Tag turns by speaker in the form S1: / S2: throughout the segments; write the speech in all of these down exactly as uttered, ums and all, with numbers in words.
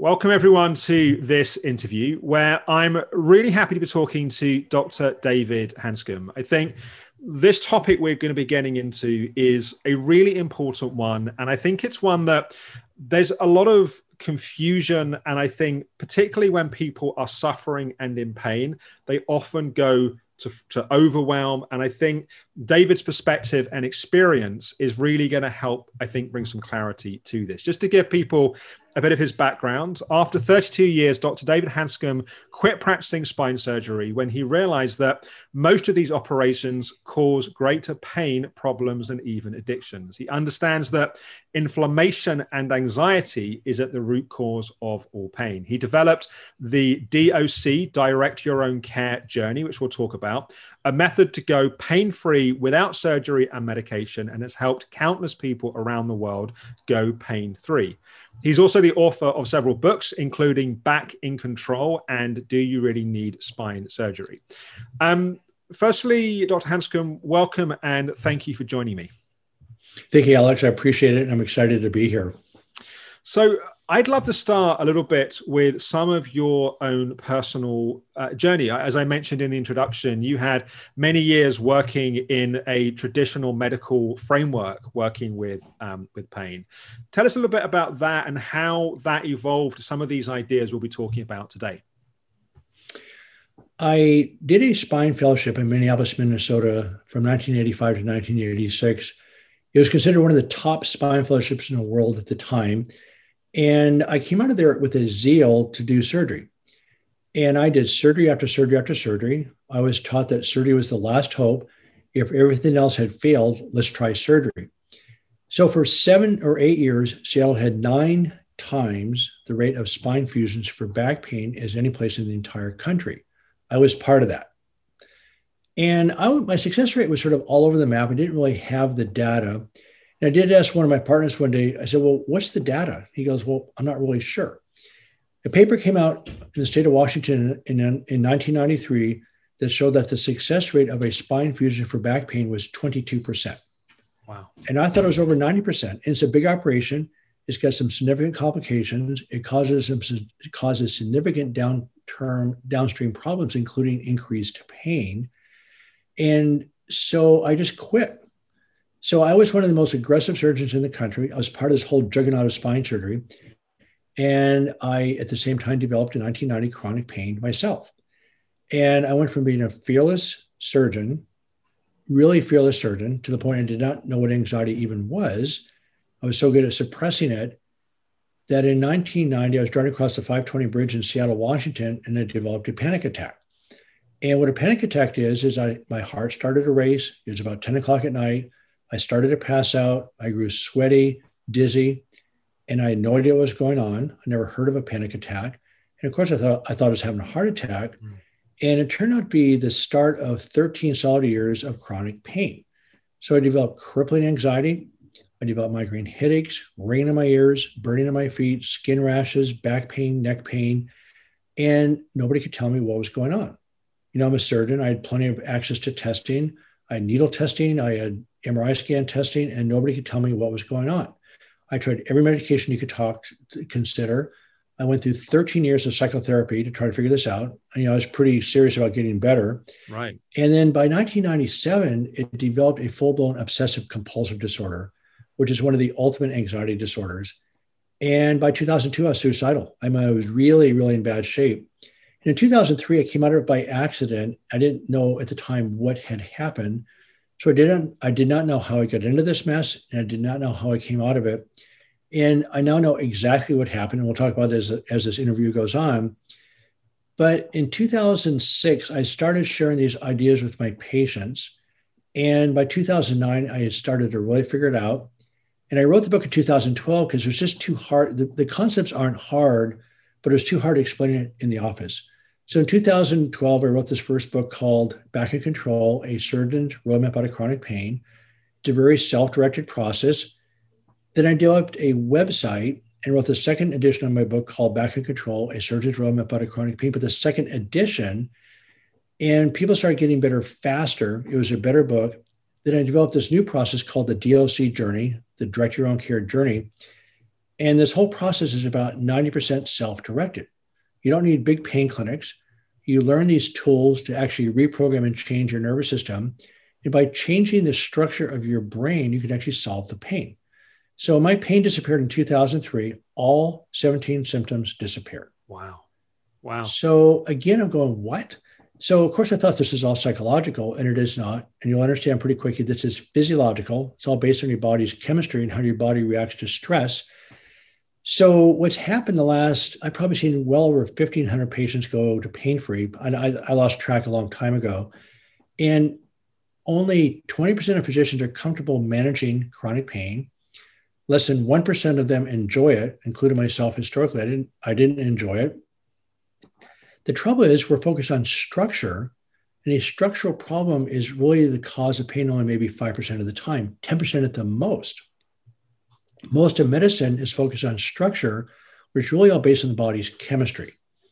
S1: Welcome everyone to this interview where I'm really happy to be talking to Doctor David Hanscom. I think this topic we're going to be getting into is a really important one. And I think it's one that there's a lot of confusion. And I think particularly when people are suffering and in pain, they often go to, to overwhelm. And I think David's perspective and experience is really going to help, I think, bring some clarity to this. Just to give people a bit of his background. After thirty-two years, Doctor David Hanscom quit practicing spine surgery when he realized that most of these operations cause greater pain, problems, and even addictions. He understands that inflammation and anxiety is at the root cause of all pain. He developed the D O C, Direct Your Own Care Journey, which we'll talk about, a method to go pain-free without surgery and medication, and has helped countless people around the world go pain-free. He's also the author of several books, including Back in Control and Do You Really Need Spine Surgery? Um, firstly, Doctor Hanscom, welcome and thank you for joining me.
S2: Thank you, Alex. I appreciate it. And I'm excited to be here.
S1: So I'd love to start a little bit with some of your own personal uh, journey. As I mentioned in the introduction, you had many years working in a traditional medical framework, working with, um, with pain. Tell us a little bit about that and how that evolved to some of these ideas we'll be talking about today.
S2: I did a spine fellowship in Minneapolis, Minnesota from nineteen eighty-five to nineteen eighty-six. It was considered one of the top spine fellowships in the world at the time. And I came out of there with a zeal to do surgery. And I did surgery after surgery after surgery. I was taught that surgery was the last hope. If everything else had failed, let's try surgery. So for seven or eight years, Seattle had nine times the rate of spine fusions for back pain as any place in the entire country. I was part of that. And I, my success rate was sort of all over the map. I didn't really have the data. And I did ask one of my partners one day, I said, well, what's the data? He goes, well, I'm not really sure. A paper came out in the state of Washington in, in nineteen ninety-three that showed that the success rate of a spine fusion for back pain was twenty-two percent.
S1: Wow.
S2: And I thought it was over ninety percent. And it's a big operation. It's got some significant complications. It causes, some, it causes significant down-term, downstream problems, including increased pain. And so I just quit. So I was one of the most aggressive surgeons in the country. I was part of this whole juggernaut of spine surgery. And I, at the same time, developed in nineteen ninety chronic pain myself. And I went from being a fearless surgeon, really fearless surgeon, to the point I did not know what anxiety even was. I was so good at suppressing it that in nineteen ninety, I was driving across the five twenty bridge in Seattle, Washington, and I developed a panic attack. And what a panic attack is, is I, my heart started to race. It was about ten o'clock at night. I started to pass out. I grew sweaty, dizzy, and I had no idea what was going on. I never heard of a panic attack. And of course, I thought I thought I was having a heart attack. Mm. And it turned out to be the start of thirteen solid years of chronic pain. So I developed crippling anxiety. I developed migraine headaches, ringing in my ears, burning in my feet, skin rashes, back pain, neck pain. And nobody could tell me what was going on. You know, I'm a surgeon. I had plenty of access to testing. I had needle testing. I had M R I scan testing, and nobody could tell me what was going on. I tried every medication you could talk to consider. I went through thirteen years of psychotherapy to try to figure this out. And, you know, I was pretty serious about getting better.
S1: Right.
S2: And then by nineteen ninety-seven, it developed a full-blown obsessive compulsive disorder, which is one of the ultimate anxiety disorders. And by two thousand two, I was suicidal. I, mean, I was really, really in bad shape. And in two thousand three, I came out of it by accident. I didn't know at the time what had happened. So I didn't, I did not know how I got into this mess, and I did not know how I came out of it. And I now know exactly what happened, and we'll talk about it as, as this interview goes on. But in two thousand six, I started sharing these ideas with my patients. And by two thousand nine, I had started to really figure it out. And I wrote the book in two thousand twelve because it was just too hard. The, the concepts aren't hard, but it was too hard to explain it in the office. So in two thousand twelve, I wrote this first book called Back in Control, A Surgeon's Roadmap Out of Chronic Pain. It's a very self-directed process. Then I developed a website and wrote the second edition of my book called Back in Control, A Surgeon's Roadmap Out of Chronic Pain. But the second edition, and people started getting better faster. It was a better book. Then I developed this new process called the D O C journey, the Direct Your Own Care journey. And this whole process is about ninety percent self-directed. You don't need big pain clinics. You learn these tools to actually reprogram and change your nervous system. And by changing the structure of your brain, you can actually solve the pain. So my pain disappeared in two thousand three. All seventeen symptoms disappeared.
S1: Wow. Wow.
S2: So again, I'm going, what? So of course I thought this is all psychological, and it is not. And you'll understand pretty quickly this is physiological. It's all based on your body's chemistry and how your body reacts to stress. So what's happened the last, I've probably seen well over fifteen hundred patients go to pain-free. And I, I lost track a long time ago. And only twenty percent of physicians are comfortable managing chronic pain. Less than one percent of them enjoy it, including myself historically. I didn't, I didn't enjoy it. The trouble is we're focused on structure, and a structural problem is really the cause of pain only maybe five percent of the time, ten percent at the most. Most of medicine is focused on structure, which is really all based on the body's chemistry.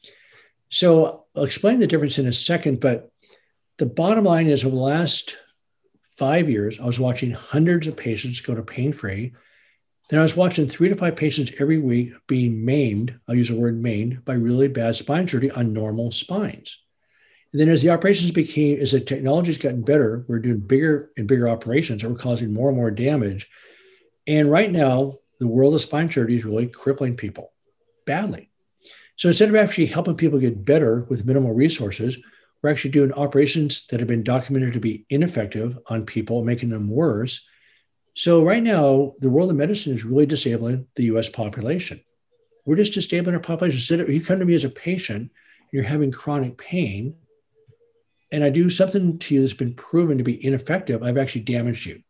S2: So I'll explain the difference in a second, but the bottom line is over the last five years, I was watching hundreds of patients go to pain-free. Then I was watching three to five patients every week being maimed, I'll use the word maimed, by really bad spine surgery on normal spines. And then as the operations became, as the technology's gotten better, we're doing bigger and bigger operations that were causing more and more damage. And right now, the world of spine surgery is really crippling people badly. So instead of actually helping people get better with minimal resources, we're actually doing operations that have been documented to be ineffective on people, making them worse. So right now, the world of medicine is really disabling the U S population. We're just disabling our population. Instead of, you come to me as a patient, and you're having chronic pain, and I do something to you that's been proven to be ineffective, I've actually damaged you.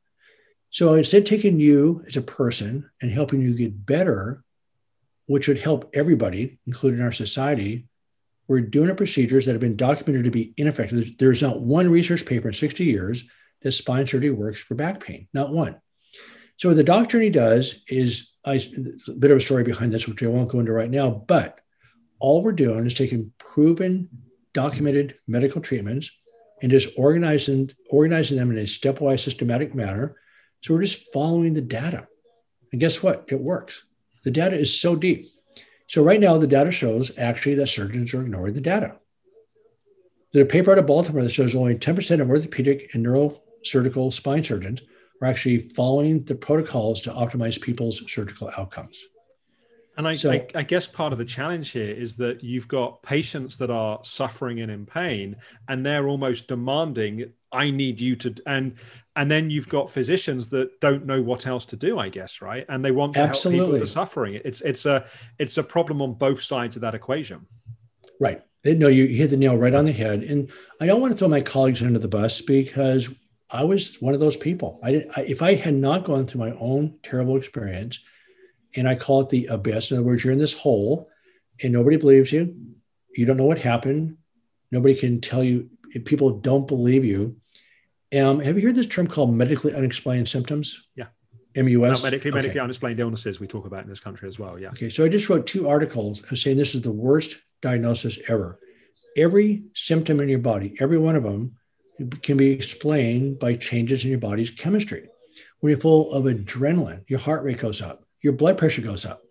S2: So instead of taking you as a person and helping you get better, which would help everybody, including our society, we're doing a procedures that have been documented to be ineffective. There's not one research paper in sixty years that spine surgery works for back pain, not one. So what the doc journey does is, I, a bit of a story behind this, which I won't go into right now, but all we're doing is taking proven, documented medical treatments and just organizing, organizing them in a stepwise, systematic manner. So we're just following the data. And guess what? It works. The data is so deep. So right now, the data shows actually that surgeons are ignoring the data. There's a paper out of Baltimore that shows only ten percent of orthopedic and neurosurgical spine surgeons are actually following the protocols to optimize people's surgical outcomes.
S1: And I,
S2: so,
S1: I, I guess part of the challenge here is that you've got patients that are suffering and in pain, and they're almost demanding, I need you to, and and then you've got physicians that don't know what else to do, I guess, right? And they want to
S2: absolutely.
S1: help people that are suffering. It's it's a it's a problem on both sides of that equation.
S2: Right. No, you hit the nail right on the head. And I don't want to throw my colleagues under the bus because I was one of those people. I didn't. I, if I had not gone through my own terrible experience, and I call it the abyss. In other words, you're in this hole and nobody believes you. You don't know what happened. Nobody can tell you. If people don't believe you. Um, have you heard this term called medically unexplained symptoms?
S1: Yeah.
S2: M U S?
S1: No, medically,
S2: okay.
S1: medically unexplained illnesses we talk about in this country as well. Yeah.
S2: Okay. So I just wrote two articles saying this is the worst diagnosis ever. Every symptom in your body, every one of them can be explained by changes in your body's chemistry. When you're full of adrenaline, your heart rate goes up. Your blood pressure goes up.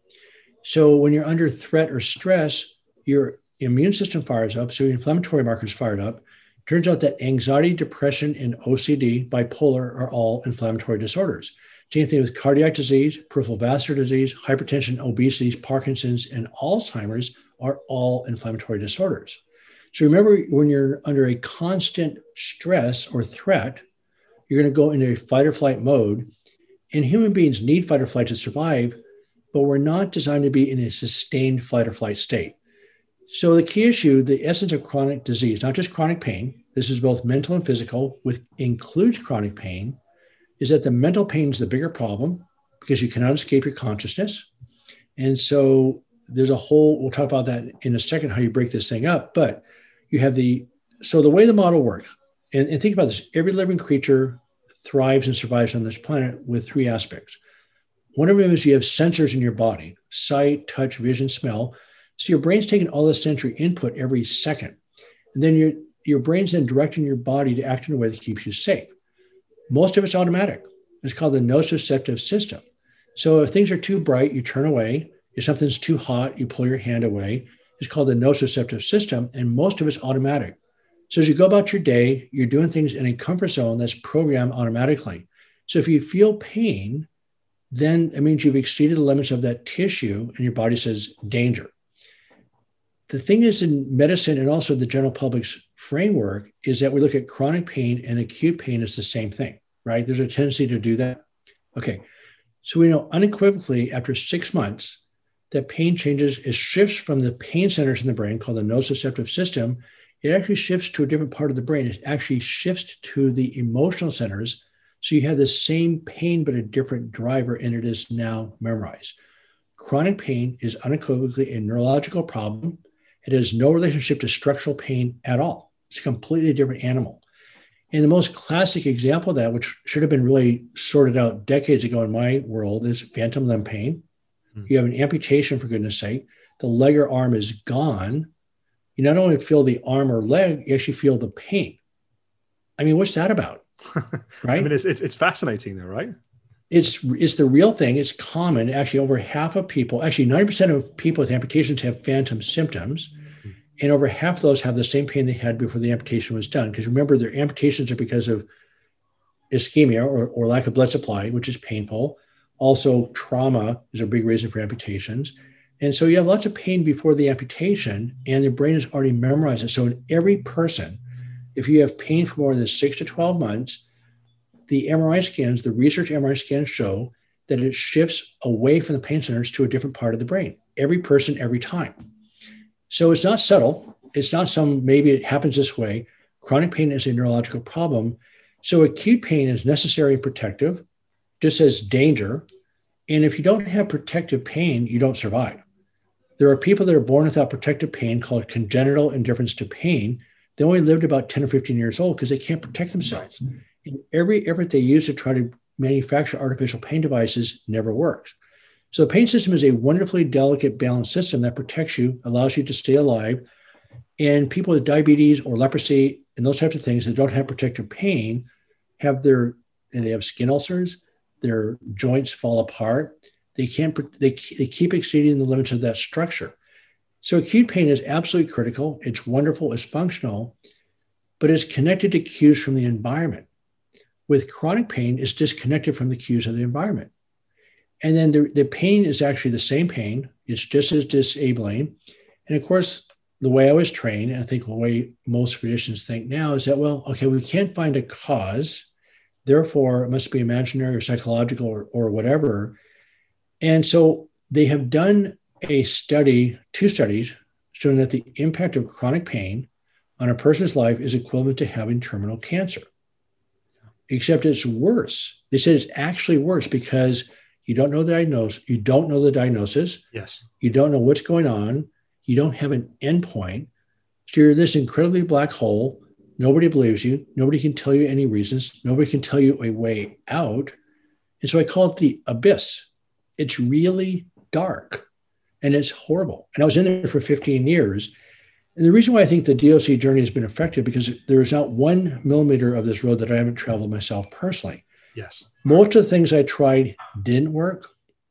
S2: So when you're under threat or stress, your immune system fires up. So your inflammatory markers fired up. Turns out that anxiety, depression, and O C D, bipolar, are all inflammatory disorders. Same thing with cardiac disease, peripheral vascular disease, hypertension, obesity, Parkinson's, and Alzheimer's are all inflammatory disorders. So remember, when you're under a constant stress or threat, you're going to go into a fight or flight mode. And human beings need fight or flight to survive, but we're not designed to be in a sustained fight or flight state. So the key issue, the essence of chronic disease, not just chronic pain, this is both mental and physical, which includes chronic pain, is that the mental pain is the bigger problem because you cannot escape your consciousness. And so there's a whole, we'll talk about that in a second, how you break this thing up, but you have the, so the way the model works, and, and think about this, every living creature thrives and survives on this planet with three aspects. One of them is you have sensors in your body, sight, touch, vision, smell. So your brain's taking all this sensory input every second. And then your, your brain's then directing your body to act in a way that keeps you safe. Most of it's automatic. It's called the nociceptive system. So if things are too bright, you turn away. If something's too hot, you pull your hand away. It's called the nociceptive system, and most of it's automatic. So as you go about your day, you're doing things in a comfort zone that's programmed automatically. So if you feel pain, then it means you've exceeded the limits of that tissue and your body says danger. The thing is, in medicine and also the general public's framework, is that we look at chronic pain and acute pain as the same thing, right? There's a tendency to do that. Okay. So we know unequivocally after six months that pain changes, it shifts from the pain centers in the brain called the nociceptive system. It actually shifts to a different part of the brain. It actually shifts to the emotional centers. So you have the same pain, but a different driver, and it is now memorized. Chronic pain is unequivocally a neurological problem. It has no relationship to structural pain at all. It's a completely different animal. And the most classic example of that, which should have been really sorted out decades ago in my world, is phantom limb pain. Mm-hmm. You have an amputation, for goodness sake. The leg or arm is gone. You not only feel the arm or leg, you actually feel the pain. I mean, what's that about? Right?
S1: I mean, it's, it's it's fascinating though, right?
S2: It's it's the real thing. It's common. Actually, over half of people, actually ninety percent of people with amputations have phantom symptoms. Mm-hmm. And over half of those have the same pain they had before the amputation was done. Because remember, their amputations are because of ischemia or, or lack of blood supply, which is painful. Also, trauma is a big reason for amputations. And so you have lots of pain before the amputation, and the brain has already memorized it. So in every person, if you have pain for more than six to twelve months, the M R I scans, the research M R I scans show that it shifts away from the pain centers to a different part of the brain. Every person, every time. So it's not subtle. It's not some, maybe it happens this way. Chronic pain is a neurological problem. So acute pain is necessary and protective, just as danger. And if you don't have protective pain, you don't survive. There are people that are born without protective pain called congenital indifference to pain. They only lived about ten or fifteen years old because they can't protect themselves. Right. And every effort they use to try to manufacture artificial pain devices never works. So the pain system is a wonderfully delicate, balanced system that protects you, allows you to stay alive. And people with diabetes or leprosy and those types of things that don't have protective pain have their, and they have skin ulcers, their joints fall apart. They can't, they, they keep exceeding the limits of that structure. So acute pain is absolutely critical. It's wonderful, it's functional, but it's connected to cues from the environment. With chronic pain, it's disconnected from the cues of the environment. And then the, the pain is actually the same pain. It's just as disabling. And of course, the way I was trained, and I think the way most physicians think now is that, well, okay, we can't find a cause. Therefore, it must be imaginary or psychological or, or whatever. And so they have done a study, two studies, showing that the impact of chronic pain on a person's life is equivalent to having terminal cancer. Except it's worse. They said it's actually worse because you don't know the diagnosis. You don't know the diagnosis.
S1: Yes.
S2: You don't know what's going on. You don't have an endpoint. So you're in this incredibly black hole. Nobody believes you. Nobody can tell you any reasons. Nobody can tell you a way out. And so I call it the abyss. It's really dark and it's horrible. And I was in there for fifteen years. And the reason why I think the D O C journey has been effective because there is not one millimeter of this road that I haven't traveled myself personally.
S1: Yes.
S2: Most of the things I tried didn't work.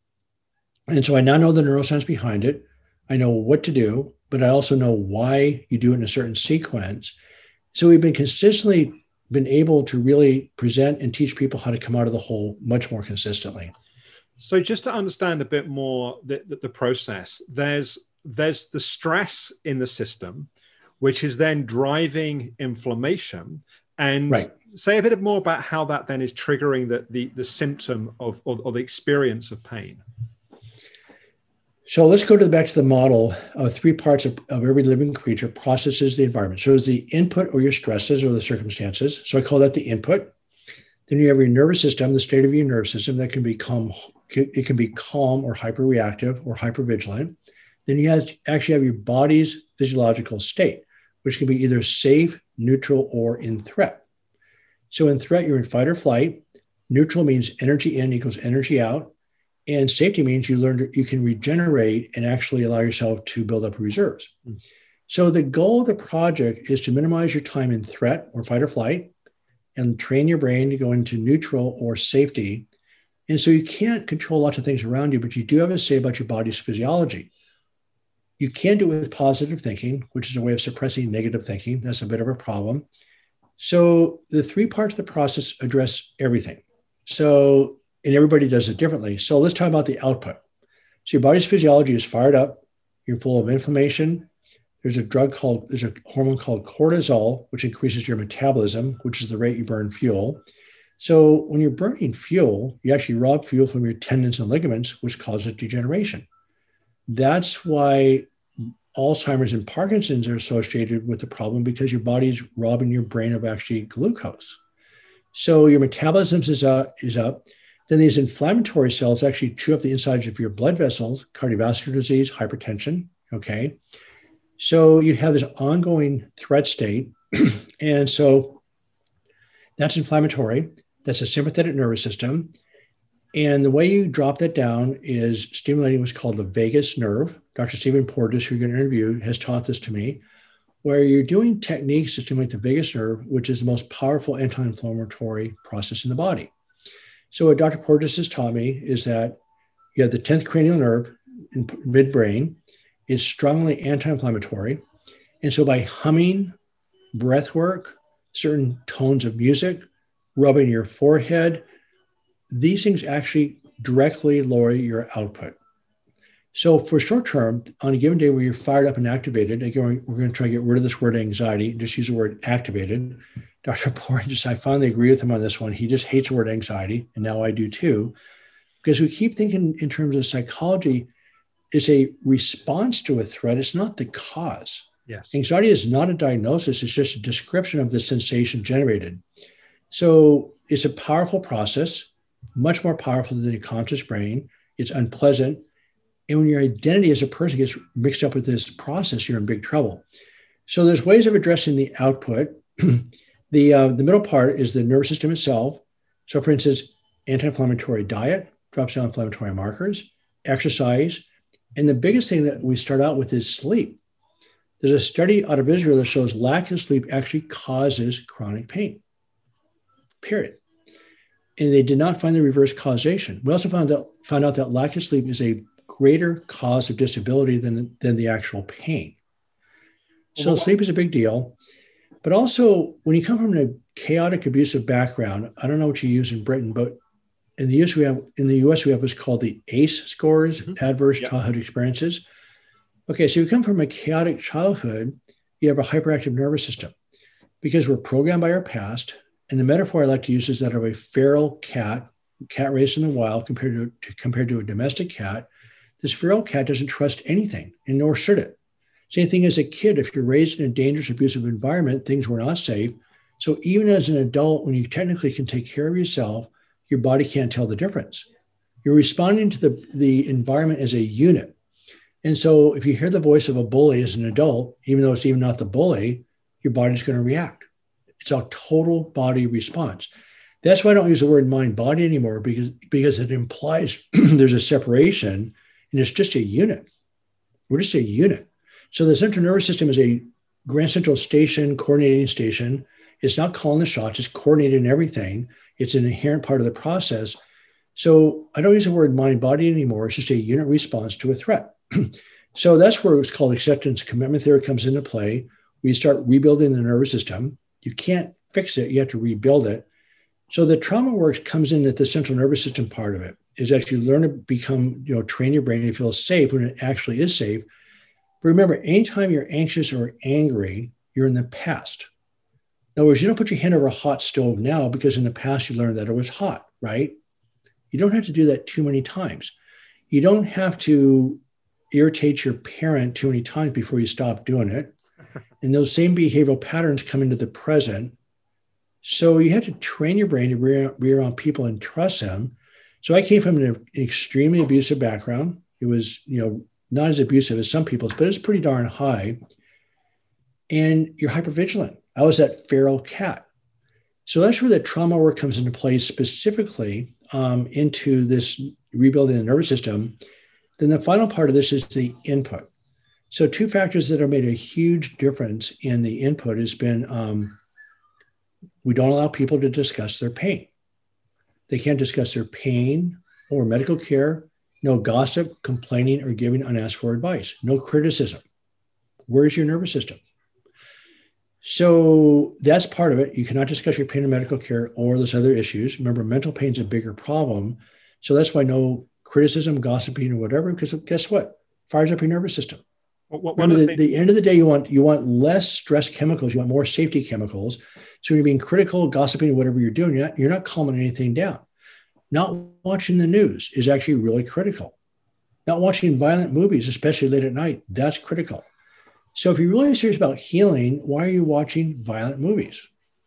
S2: And so I now know the neuroscience behind it. I know what to do, but I also know why you do it in a certain sequence. So we've been consistently been able to really present and teach people how to come out of the hole much more consistently.
S1: So just to understand a bit more the, the, the process, there's there's the stress in the system, which is then driving inflammation. And
S2: right.
S1: Say a bit more about how that then is triggering the, the, the symptom of or, or the experience of pain.
S2: So let's go to the, back to the model of three parts of, of every living creature processes the environment. So it's the input or your stresses or the circumstances. So I call that the input. Then you have your nervous system, the state of your nervous system that can become, it can be calm or hyperreactive or hypervigilant. Then you have, actually have your body's physiological state, which can be either safe, neutral, or in threat. So in threat, you're in fight or flight. Neutral means energy in equals energy out. And safety means you learn to, you can regenerate and actually allow yourself to build up reserves. Mm. So the goal of the project is to minimize your time in threat or fight or flight and train your brain to go into neutral or safety. And so you can't control lots of things around you, but you do have a say about your body's physiology. You can do it with positive thinking, which is a way of suppressing negative thinking. That's a bit of a problem. So the three parts of the process address everything. So, and everybody does it differently. So let's talk about the output. So your body's physiology is fired up. You're full of inflammation. There's a drug called, there's a hormone called cortisol, which increases your metabolism, which is the rate you burn fuel. So when you're burning fuel, you actually rob fuel from your tendons and ligaments, which causes degeneration. That's why Alzheimer's and Parkinson's are associated with the problem, because your body's robbing your brain of actually glucose. So your metabolism is up, is up. Then these inflammatory cells actually chew up the insides of your blood vessels, cardiovascular disease, hypertension, okay? So you have this ongoing threat state. And so that's inflammatory. That's a sympathetic nervous system. And the way you drop that down is stimulating what's called the vagus nerve. Doctor Stephen Porges, who you're going to interview, has taught this to me, where you're doing techniques to stimulate the vagus nerve, which is the most powerful anti-inflammatory process in the body. So what Doctor Porges has taught me is that you have the tenth cranial nerve in midbrain. It's strongly anti-inflammatory. And so by humming, breath work, certain tones of music, rubbing your forehead, these things actually directly lower your output. So for short term, on a given day where you're fired up and activated, again, we're going to try to get rid of this word anxiety, just use the word activated. Doctor Porges, I finally agree with him on this one. He just hates the word anxiety, and now I do too, because we keep thinking in terms of psychology, it's a response to a threat. It's not the cause.
S1: Yes.
S2: Anxiety is not a diagnosis. It's just a description of the sensation generated. So it's a powerful process, much more powerful than the conscious brain. It's unpleasant. And when your identity as a person gets mixed up with this process, you're in big trouble. So there's ways of addressing the output. the, uh, the middle part is the nervous system itself. So for instance, anti-inflammatory diet drops down inflammatory markers, exercise. And the biggest thing that we start out with is sleep. There's a study out of Israel that shows lack of sleep actually causes chronic pain, period. And they did not find the reverse causation. We also found out, found out that lack of sleep is a greater cause of disability than, than the actual pain. So sleep is a big deal. But also, when you come from a chaotic, abusive background, I don't know what you use in Britain, but in the U S we have, in the U S we have what's called the A C E scores, mm-hmm. Adverse yep. Childhood Experiences. Okay, so you come from a chaotic childhood, you have a hyperactive nervous system because we're programmed by our past. And the metaphor I like to use is that of a feral cat, cat raised in the wild compared to, to compared to a domestic cat. This feral cat doesn't trust anything, and nor should it. Same thing as a kid. If you're raised in a dangerous, abusive environment, things were not safe. So even as an adult, when you technically can take care of yourself, your body can't tell the difference. You're responding to the, the environment as a unit. And so if you hear the voice of a bully as an adult, even though it's even not the bully, your body's going to react. It's a total body response. That's why I don't use the word mind body anymore, because, because it implies there's a separation and it's just a unit. We're just a unit. So the central nervous system is a grand central station, coordinating station. It's not calling the shots, it's coordinating everything. It's an inherent part of the process. So I don't use the word mind body anymore. It's just a unit response to a threat. So that's where it's called acceptance commitment theory comes into play. We start rebuilding the nervous system. You can't fix it, you have to rebuild it. So the trauma work comes in at the central nervous system part of it, is that you learn to become, you know, train your brain to feel safe when it actually is safe. But remember, anytime you're anxious or angry, you're in the past. In other words, you don't put your hand over a hot stove now because in the past you learned that it was hot, right? You don't have to do that too many times. You don't have to irritate your parent too many times before you stop doing it. And those same behavioral patterns come into the present. So you have to train your brain to be around people and trust them. So I came from an extremely abusive background. It was, you know, not as abusive as some people's, but it's pretty darn high. And you're hypervigilant. I was that feral cat. So that's where the trauma work comes into play, specifically um, into this rebuilding the nervous system. Then the final part of this is the input. So two factors that have made a huge difference in the input has been um, we don't allow people to discuss their pain. They can't discuss their pain, or medical care, no gossip, complaining, or giving unasked for advice, no criticism. Where's your nervous system? So that's part of it. You cannot discuss your pain in medical care or those other issues. Remember, mental pain is a bigger problem. So that's why no criticism, gossiping, or whatever, because guess what? Fires up your nervous system. Well, Remember, the, the end of the day, you want you want less stress chemicals. You want more safety chemicals. So when you're being critical, gossiping, whatever you're doing, you're not, you're not calming anything down. Not watching the news is actually really critical. Not watching violent movies, especially late at night, that's critical. So if you're really serious about healing, why are you watching violent movies?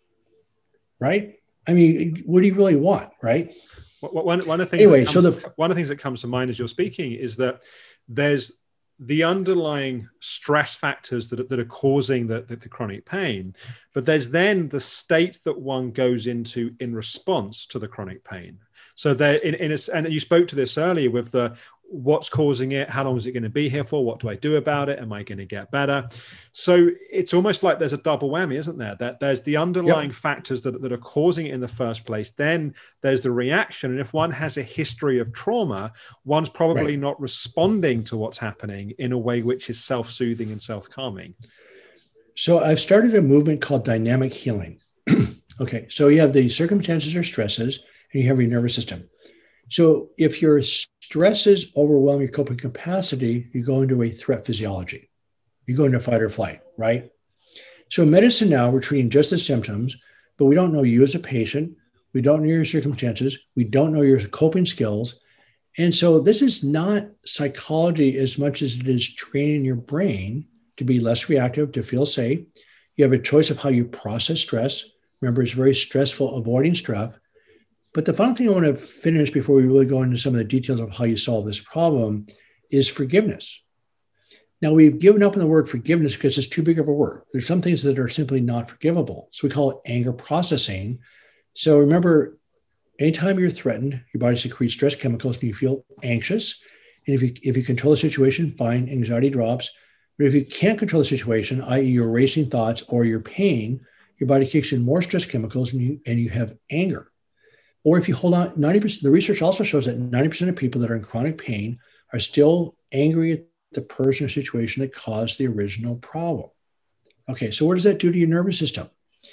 S2: Right? I mean, what do you really want, right?
S1: One, one of the things
S2: anyway,
S1: comes,
S2: so the
S1: one of the things that comes to mind as you're speaking is that there's the underlying stress factors that, that are causing the, the, the chronic pain, but there's then the state that one goes into in response to the chronic pain. So there, in, in a, and you spoke to this earlier with the what's causing it, how long is it going to be here for, what do I do about it, am I going to get better? So it's almost like there's a double whammy, isn't there? That there's the underlying yep. factors that, that are causing it in the first place, then there's the reaction, and if one has a history of trauma, one's probably right. not responding to what's happening in a way which is self-soothing and self-calming.
S2: So I've started a movement called dynamic healing. Okay, so you have the circumstances or stresses, and you have your nervous system. So if your stresses overwhelm your coping capacity, you go into a threat physiology. You go into fight or flight, right? So in medicine now, we're treating just the symptoms, but we don't know you as a patient. We don't know your circumstances. We don't know your coping skills. And so this is not psychology as much as it is training your brain to be less reactive, to feel safe. You have a choice of how you process stress. Remember, it's very stressful, avoiding stress. But the final thing I want to finish before we really go into some of the details of how you solve this problem is forgiveness. Now, we've given up on the word forgiveness because it's too big of a word. There's some things that are simply not forgivable. So we call it anger processing. So remember, anytime you're threatened, your body secretes stress chemicals and you feel anxious. And if you, if you control the situation, fine, anxiety drops. But if you can't control the situation, that is your racing thoughts or your pain, your body kicks in more stress chemicals and you, and you have anger. Or if you hold on, ninety percent, the research also shows that ninety percent of people that are in chronic pain are still angry at the person or situation that caused the original problem. Okay, so what does that do to your nervous system?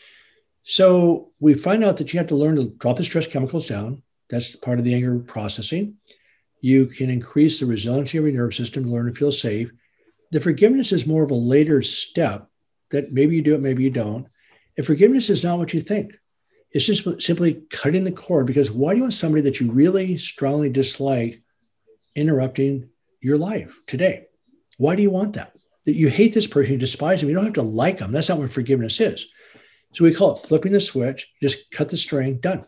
S2: So we find out that you have to learn to drop the stress chemicals down. That's part of the anger processing. You can increase the resiliency of your nervous system to learn to feel safe. The forgiveness is more of a later step that maybe you do it, maybe you don't. And forgiveness is not what you think. It's just simply cutting the cord, because why do you want somebody that you really strongly dislike interrupting your life today? Why do you want that? That you hate this person, you despise them, you don't have to like them. That's not what forgiveness is. So we call it flipping the switch, just cut the string, done.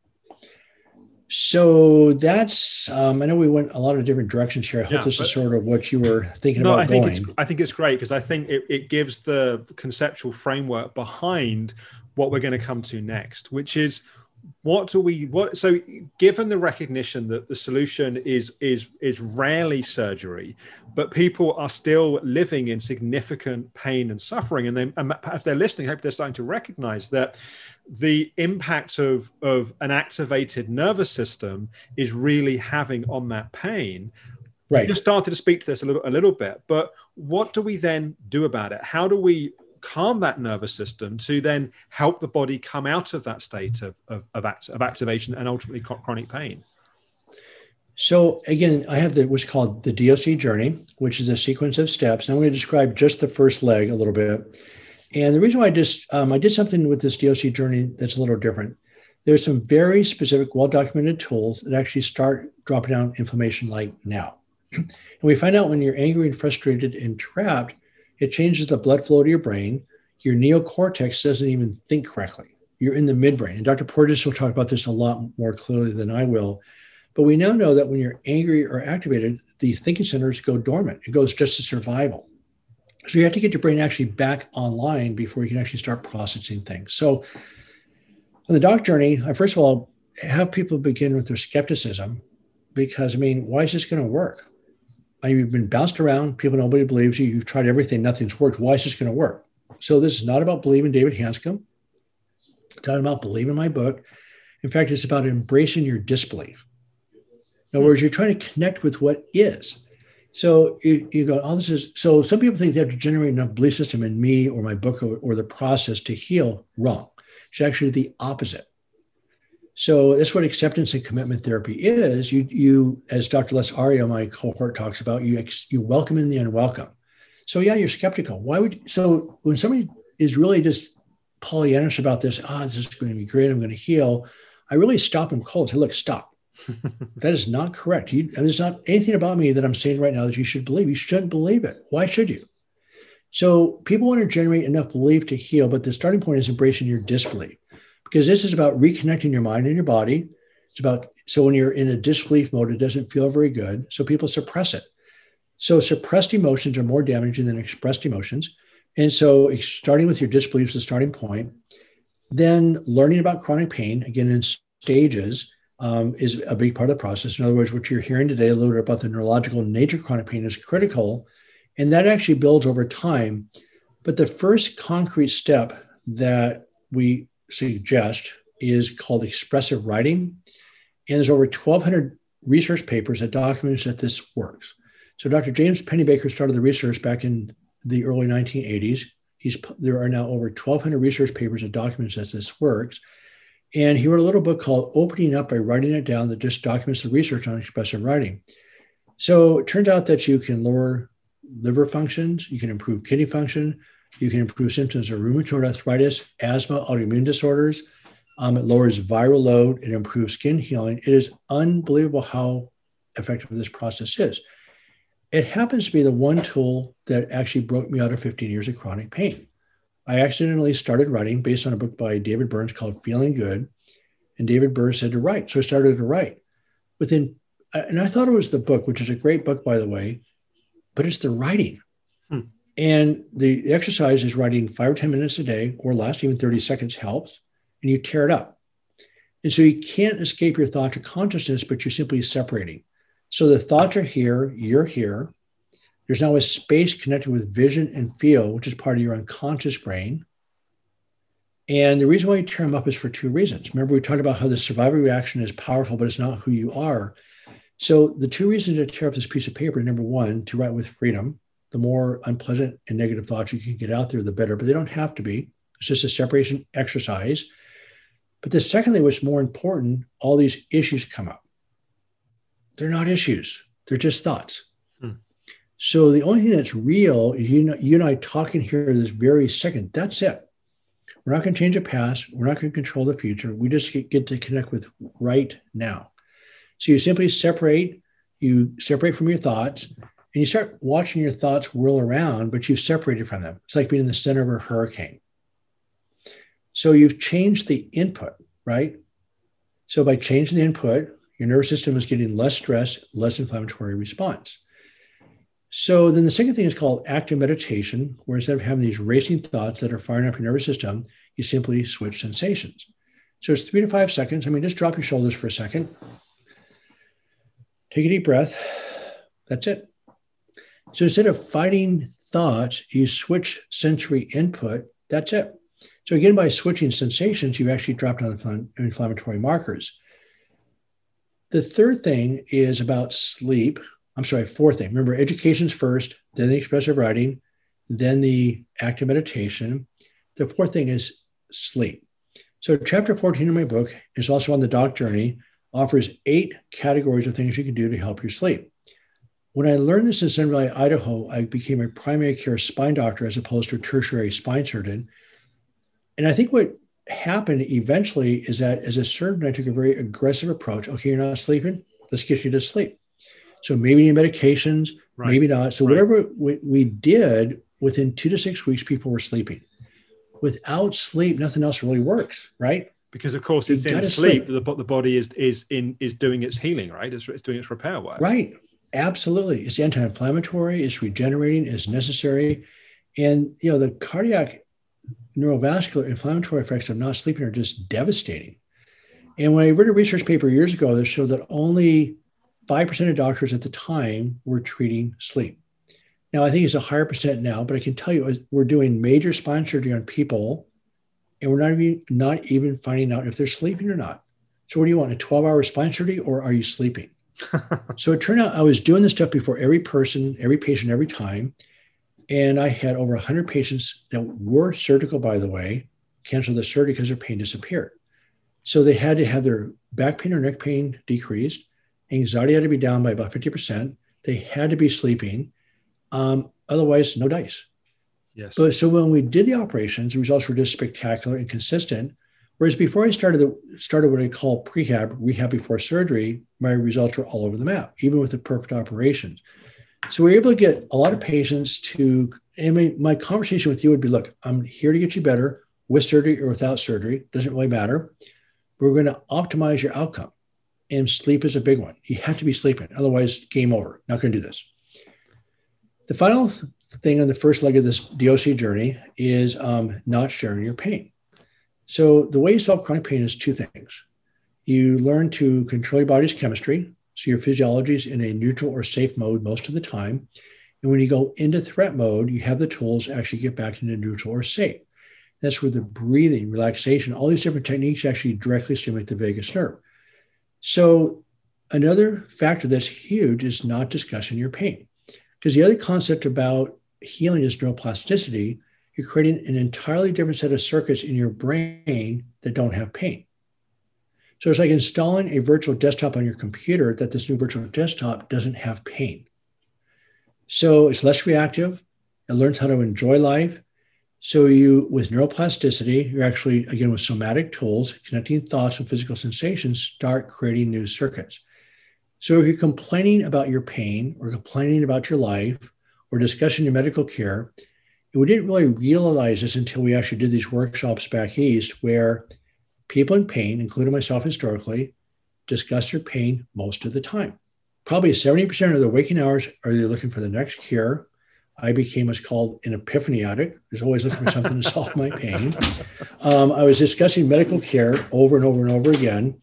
S2: So that's, um, I know we went a lot of different directions here. I hope yeah, this is sort of what you were thinking no, about
S1: I think
S2: going.
S1: It's, I think it's great because I think it, it gives the conceptual framework behind what we're going to come to next, which is what do we, what, so given the recognition that the solution is, is, is rarely surgery, but people are still living in significant pain and suffering. And then and if they're listening, I hope they're starting to recognize that the impact of, of an activated nervous system is really having on that pain.
S2: Right.
S1: You just started to speak to this a little, a little bit, but what do we then do about it? How do we calm that nervous system to then help the body come out of that state of, of, of, act, of activation and ultimately chronic pain?
S2: So again, I have the, what's called the D O C journey, which is a sequence of steps. And I'm going to describe just the first leg a little bit. And the reason why I just, um, I did something with this D O C journey that's a little different. There's some very specific, well-documented tools that actually start dropping down inflammation like now. And we find out when you're angry and frustrated and trapped, it changes the blood flow to your brain. Your neocortex doesn't even think correctly. You're in the midbrain. And Doctor Porges will talk about this a lot more clearly than I will. But we now know that when you're angry or activated, the thinking centers go dormant. It goes just to survival. So you have to get your brain actually back online before you can actually start processing things. So on the doc journey, I first of all have people begin with their skepticism, because, I mean, why is this going to work? You've been bounced around. People, nobody believes you. You've tried everything. Nothing's worked. Why is this going to work? So this is not about believing David Hanscom. It's not about believing my book. In fact, it's about embracing your disbelief. In other words, you're trying to connect with what is. So you, you go, oh, this is, so some people think they have to generate enough belief system in me or my book or, or the process to heal. Wrong. It's actually the opposite. So that's what acceptance and commitment therapy is. You, you, as Doctor Les Aria, my cohort, talks about, you, you welcome in the unwelcome. So yeah, you're skeptical. Why would, so when somebody is really just Pollyannish about this, ah, oh, this is going to be great, I'm going to heal, I really stop them cold and say, look, stop. That is not correct. You, there's not anything about me that I'm saying right now that you should believe. You shouldn't believe it. Why should you? So people want to generate enough belief to heal, but the starting point is embracing your disbelief, because this is about reconnecting your mind and your body. It's about, so when you're in a disbelief mode, it doesn't feel very good. So people suppress it. So suppressed emotions are more damaging than expressed emotions. And so starting with your disbelief is the starting point. Then learning about chronic pain, again, in stages, um, is a big part of the process. In other words, what you're hearing today, a little bit about the neurological nature of chronic pain, is critical. And that actually builds over time. But the first concrete step that we suggest is called expressive writing. And there's over twelve hundred research papers that documents that this works. So Doctor James Pennebaker started the research back in the early nineteen eighties. He's, there are now over twelve hundred research papers that documents that this works. And he wrote a little book called Opening Up by Writing It Down that just documents the research on expressive writing. So it turns out that you can lower liver functions, you can improve kidney function, you can improve symptoms of rheumatoid arthritis, asthma, autoimmune disorders. Um, it lowers viral load, it improves skin healing. It is unbelievable how effective this process is. It happens to be the one tool that actually broke me out of fifteen years of chronic pain. I accidentally started writing based on a book by David Burns called Feeling Good. And David Burns said to write. So I started to write. Within, and I thought it was the book, which is a great book, by the way, but it's the writing. Hmm. And the exercise is writing five or ten minutes a day or less, even thirty seconds helps, and you tear it up. And so you can't escape your thought to consciousness, but you're simply separating. So the thoughts are here, you're here. There's now a space connected with vision and feel, which is part of your unconscious brain. And the reason why you tear them up is for two reasons. Remember, we talked about how the survival reaction is powerful, but it's not who you are. So the two reasons to tear up this piece of paper, number one, to write with freedom. The more unpleasant and negative thoughts you can get out there, the better, but they don't have to be. It's just a separation exercise. But the secondly, what's more important, all these issues come up. They're not issues. They're just thoughts. Hmm. So the only thing that's real is you, know, you and I talking here this very second. That's it. We're not going to change the past. We're not going to control the future. We just get, get to connect with right now. So you simply separate, you separate from your thoughts, and you start watching your thoughts whirl around, but you've separated from them. It's like being in the center of a hurricane. So you've changed the input, right? So by changing the input, your nervous system is getting less stress, less inflammatory response. So then the second thing is called active meditation, where instead of having these racing thoughts that are firing up your nervous system, you simply switch sensations. So it's three to five seconds. I mean, just drop your shoulders for a second. Take a deep breath. That's it. So instead of fighting thoughts, you switch sensory input. That's it. So again, by switching sensations, you actually drop down the inflammatory markers. The third thing is about sleep. I'm sorry, fourth thing. Remember, education's first, then the expressive writing, then the active meditation. The fourth thing is sleep. So chapter fourteen of my book is also on the Doc Journey, offers eight categories of things you can do to help your sleep. When I learned this in Sun Valley, Idaho, I became a primary care spine doctor as opposed to a tertiary spine surgeon. And I think what happened eventually is that as a surgeon, I took a very aggressive approach. Okay, you're not sleeping. Let's get you to sleep. So maybe you need medications, right. Maybe not. So right. Whatever we, we did, within two to six weeks, people were sleeping. Without sleep, nothing else really works, right?
S1: Because of course it's in sleep, sleep. The, the body is is in is doing its healing, right? It's, it's doing its repair work.
S2: Right. Absolutely. It's anti-inflammatory, it's regenerating, it's necessary. And you know, the cardiac neurovascular inflammatory effects of not sleeping are just devastating. And when I read a research paper years ago that showed that only five percent of doctors at the time were treating sleep. Now, I think it's a higher percent now, but I can tell you we're doing major spine surgery on people and we're not even, not even finding out if they're sleeping or not. So what do you want, a twelve hour spine surgery or are you sleeping? So it turned out I was doing this stuff before every person, every patient, every time. And I had over one hundred patients that were surgical, by the way, cancel the surgery because their pain disappeared. So they had to have their back pain or neck pain decreased. Anxiety had to be down by about fifty percent. They had to be sleeping. Um, otherwise, no dice.
S1: Yes.
S2: But so when we did the operations, the results were just spectacular and consistent. Whereas before I started the, started what I call prehab, rehab before surgery, my results were all over the map, even with the perfect operations. So we were able to get a lot of patients to, and my, my conversation with you would be, look, I'm here to get you better with surgery or without surgery. Doesn't really matter. We're going to optimize your outcome. And sleep is a big one. You have to be sleeping. Otherwise, game over. Not going to do this. The final thing on the first leg of this D O C journey is um, not sharing your pain. So the way you solve chronic pain is two things. You learn to control your body's chemistry. So your physiology is in a neutral or safe mode most of the time. And when you go into threat mode, you have the tools to actually get back into neutral or safe. That's where the breathing, relaxation, all these different techniques actually directly stimulate the vagus nerve. So another factor that's huge is not discussing your pain. Because the other concept about healing is neuroplasticity. You're creating an entirely different set of circuits in your brain that don't have pain. So it's like installing a virtual desktop on your computer that this new virtual desktop doesn't have pain. So it's less reactive. It learns how to enjoy life. So you, with neuroplasticity, you're actually, again, with somatic tools, connecting thoughts and physical sensations, start creating new circuits. So if you're complaining about your pain or complaining about your life or discussing your medical care, and we didn't really realize this until we actually did these workshops back east where people in pain, including myself historically, discuss their pain most of the time. Probably seventy percent of their waking hours are they're looking for the next cure. I became what's called an epiphany addict. I was always looking for something to solve my pain. Um, I was discussing medical care over and over and over again.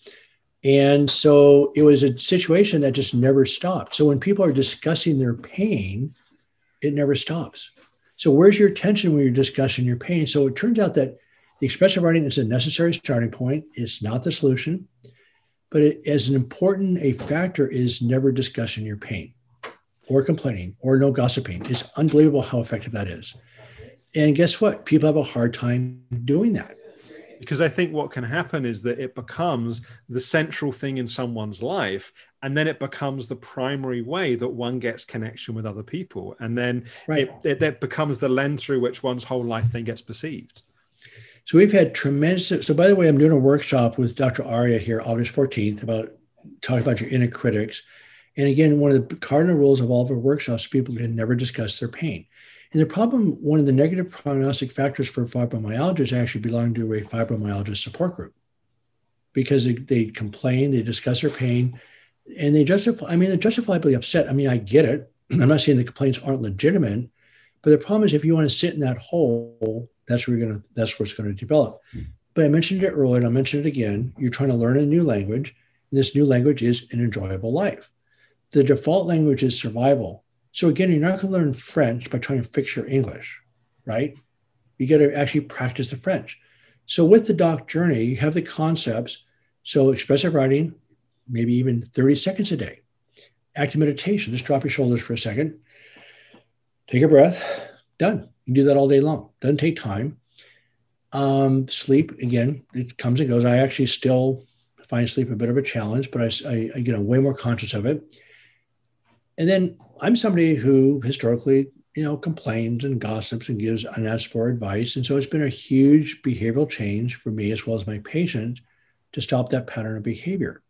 S2: And so it was a situation that just never stopped. So when people are discussing their pain, it never stops. So where's your attention when you're discussing your pain? So it turns out that the expressive writing is a necessary starting point. It's not the solution, but it, as an important a factor is never discussing your pain or complaining or no gossiping. It's unbelievable how effective that is. And guess what? People have a hard time doing that.
S1: Because I think what can happen is that it becomes the central thing in someone's life, and then it becomes the primary way that one gets connection with other people. And then
S2: right.
S1: it, it, it becomes the lens through which one's whole life then gets perceived.
S2: So we've had tremendous, so by the way, I'm doing a workshop with Doctor Arya here, August fourteenth, about talking about your inner critics. And again, one of the cardinal rules of all of our workshops, people can never discuss their pain. And the problem, one of the negative prognostic factors for fibromyalgia is actually belonging to a fibromyalgia support group because they, they complain, they discuss their pain, and they justify, I mean, they're justifiably upset. I mean, I get it. I'm not saying the complaints aren't legitimate, but the problem is if you want to sit in that hole, that's where you're going to, that's where it's going to develop. But I mentioned it earlier, and I'll mention it again. You're trying to learn a new language, and this new language is an enjoyable life. The default language is survival. So again, you're not going to learn French by trying to fix your English, right? You got to actually practice the French. So with the doc journey, you have the concepts. So expressive writing, maybe even thirty seconds a day. Active meditation, just drop your shoulders for a second. Take a breath, done. You can do that all day long. Doesn't take time. Um, sleep, again, it comes and goes. I actually still find sleep a bit of a challenge, but I, I, I get way more conscious of it. And then I'm somebody who historically, you know, complains and gossips and gives unasked for advice. And so it's been a huge behavioral change for me as well as my patients to stop that pattern of behavior.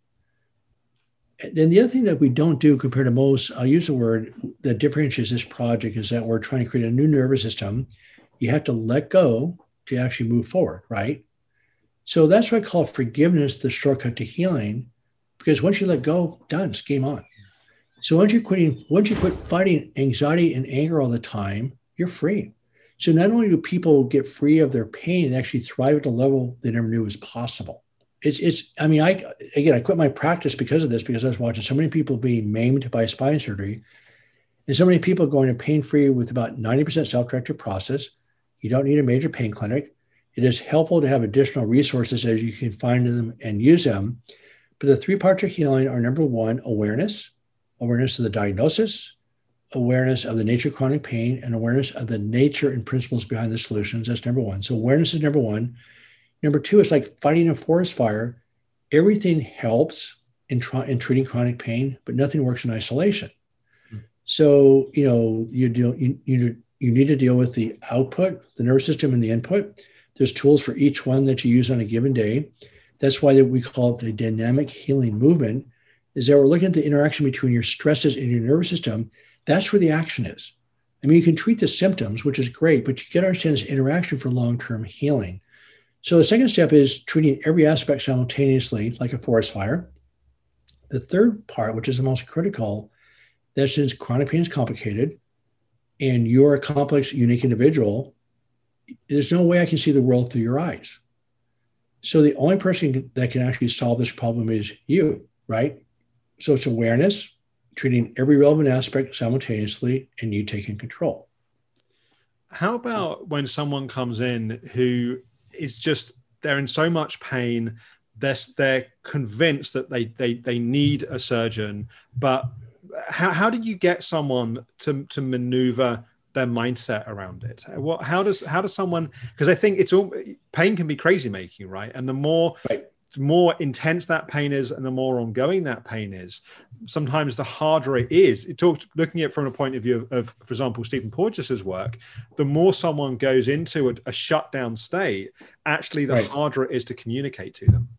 S2: And then the other thing that we don't do compared to most, I'll use the word that differentiates this project is that we're trying to create a new nervous system. You have to let go to actually move forward, right? So that's what I call forgiveness, the shortcut to healing, because once you let go, done, it's game on. So once you're quitting, once you quit fighting anxiety and anger all the time, you're free. So not only do people get free of their pain and actually thrive at a level they never knew was possible. It's, it's, I mean, I, again, I quit my practice because of this, because I was watching so many people being maimed by spine surgery and so many people going to pain-free with about ninety percent self-directed process. You don't need a major pain clinic. It is helpful to have additional resources as you can find them and use them. But the three parts of healing are number one, awareness, awareness of the diagnosis, awareness of the nature of chronic pain, and awareness of the nature and principles behind the solutions. That's number one. So awareness is number one. Number two, it's like fighting a forest fire. Everything helps in, tra- in treating chronic pain, but nothing works in isolation. Mm. So, you know, you, deal, you, you, you need to deal with the output, the nervous system, and the input. There's tools for each one that you use on a given day. That's why we call it the dynamic healing movement, is that we're looking at the interaction between your stresses and your nervous system. That's where the action is. I mean, you can treat the symptoms, which is great, but you got to understand this interaction for long-term healing. So the second step is treating every aspect simultaneously, like a forest fire. The third part, which is the most critical, that since chronic pain is complicated and you're a complex, unique individual, there's no way I can see the world through your eyes. So the only person that can actually solve this problem is you, right? So it's awareness, treating every relevant aspect simultaneously, and you taking control.
S1: How about when someone comes in who is just, they're in so much pain, they're, they're convinced that they, they, they need a surgeon, but how, how do you get someone to, to maneuver their mindset around it? What, how does, how does someone, because I think it's all, pain can be crazy making, right? And the more,
S2: right.
S1: more intense that pain is and the more ongoing that pain is, sometimes the harder it is. It talked, looking at it from a point of view of, of for example, Stephen Porges's work, the more someone goes into a, a shutdown state, actually the right. harder it is to communicate to them.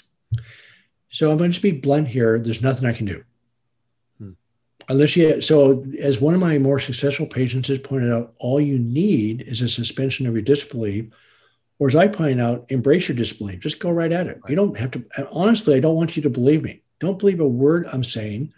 S2: So I'm going to just be blunt here. There's nothing I can do. Hmm. Unless you, so as one of my more successful patients has pointed out, all you need is a suspension of your disbelief. Or as I point out, embrace your disbelief. Just go right at it. You don't have to, honestly, I don't want you to believe me. Don't believe a word I'm saying.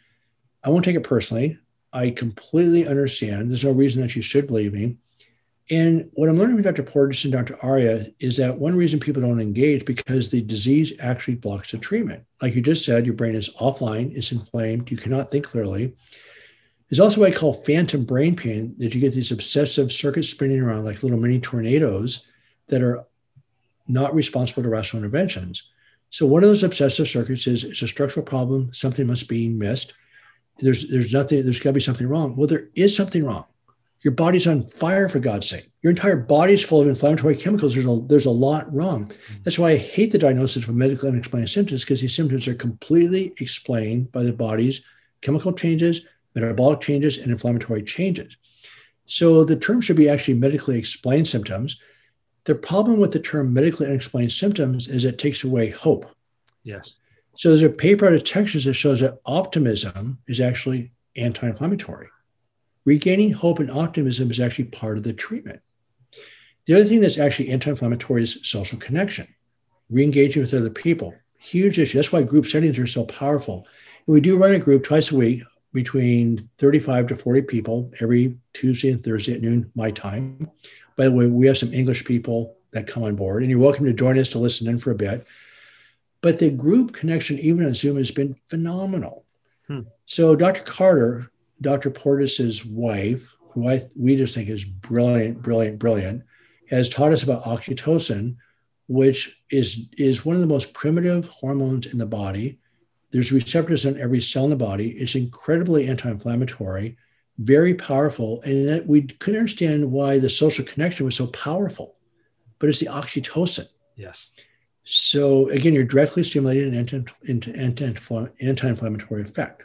S2: I won't take it personally. I completely understand. There's no reason that you should believe me. And what I'm learning from Doctor Porges and Doctor Arya is that one reason people don't engage because the disease actually blocks the treatment. Like you just said, your brain is offline, it's inflamed, you cannot think clearly. There's also what I call phantom brain pain, that you get these obsessive circuits spinning around like little mini tornadoes that are not responsible to rational interventions. So one of those obsessive circuits is it's a structural problem, something must be missed. There's, there's nothing, there's gotta be something wrong. Well, there is something wrong. Your body's on fire, for God's sake. Your entire body's full of inflammatory chemicals. There's a, there's a lot wrong. That's why I hate the diagnosis of medically unexplained symptoms, because these symptoms are completely explained by the body's chemical changes, metabolic changes, and inflammatory changes. So the term should be actually medically explained symptoms. The problem with the term medically unexplained symptoms is it takes away hope.
S1: Yes.
S2: So there's a paper out of Texas that shows that optimism is actually anti-inflammatory. Regaining hope and optimism is actually part of the treatment. The other thing that's actually anti-inflammatory is social connection, re-engaging with other people. Huge issue. That's why group settings are so powerful. And we do run a group twice a week between thirty-five to forty people every Tuesday and Thursday at noon, my time. By the way, we have some English people that come on board, and you're welcome to join us to listen in for a bit. But the group connection, even on Zoom, has been phenomenal. Hmm. So Doctor Carter, Doctor Porges's wife, who I we just think is brilliant, brilliant, brilliant, has taught us about oxytocin, which is, is one of the most primitive hormones in the body. There's receptors on every cell in the body. It's incredibly anti-inflammatory, very powerful, and that we couldn't understand why the social connection was so powerful, but it's the oxytocin.
S1: Yes.
S2: So again, you're directly stimulating an anti-inflammatory effect.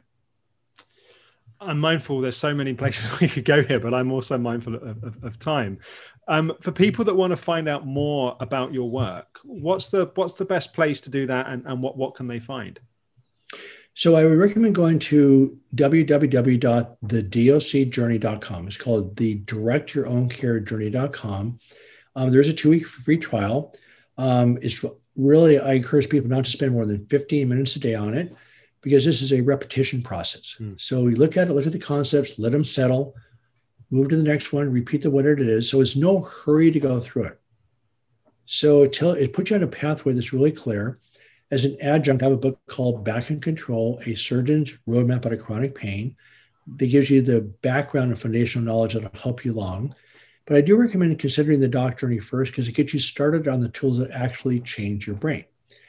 S1: I'm mindful there's so many places we could go here, but I'm also mindful of, of, of time. Um, for people that want to find out more about your work, what's the what's the best place to do that, and, and what, what can they find?
S2: So I would recommend going to w w w dot the d o c journey dot com. It's called the direct your own care journey dot com. Um, there's a two-week free trial. Um, it's really, I encourage people not to spend more than fifteen minutes a day on it, because this is a repetition process. Mm. So you look at it, look at the concepts, let them settle, move to the next one, repeat the whatever it is. So it's no hurry to go through it. So it, tell, it puts you on a pathway that's really clear. As an adjunct, I have a book called Back in Control, A Surgeon's Roadmap Out of Chronic Pain, that gives you the background and foundational knowledge that will help you along. But I do recommend considering the doc journey first, because it gets you started on the tools that actually change your brain.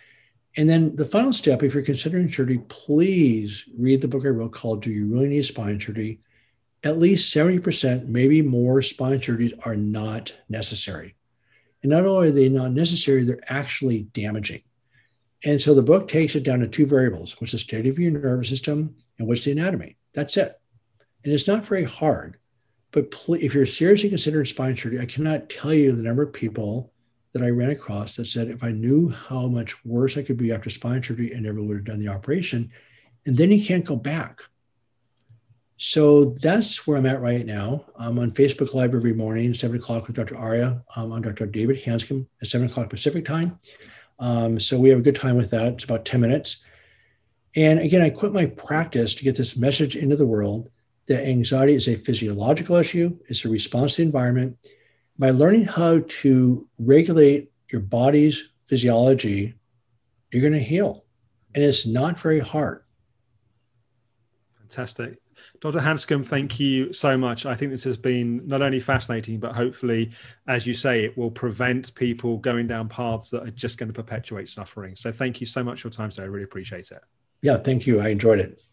S2: And then the final step, if you're considering surgery, please read the book I wrote called Do You Really Need Spine Surgery? At least seventy percent, maybe more, spine surgeries are not necessary. And not only are they not necessary, they're actually damaging. And so the book takes it down to two variables: what's the state of your nervous system and what's the anatomy? That's it. And it's not very hard. But please, if you're seriously considering spine surgery, I cannot tell you the number of people that I ran across that said, if I knew how much worse I could be after spine surgery, I never would have done the operation. And then you can't go back. So that's where I'm at right now. I'm on Facebook Live every morning, seven o'clock with Doctor Arya. I'm on Doctor David Hanscom at seven o'clock Pacific time. Um, so we have a good time with that. It's about ten minutes. And again, I quit my practice to get this message into the world that anxiety is a physiological issue. It's a response to the environment. By learning how to regulate your body's physiology, you're going to heal. And it's not very hard.
S1: Fantastic. Doctor Hanscom, thank you so much. I think this has been not only fascinating, but hopefully, as you say, it will prevent people going down paths that are just going to perpetuate suffering. So thank you so much for your time today. I really appreciate it.
S2: Yeah, thank you. I enjoyed it.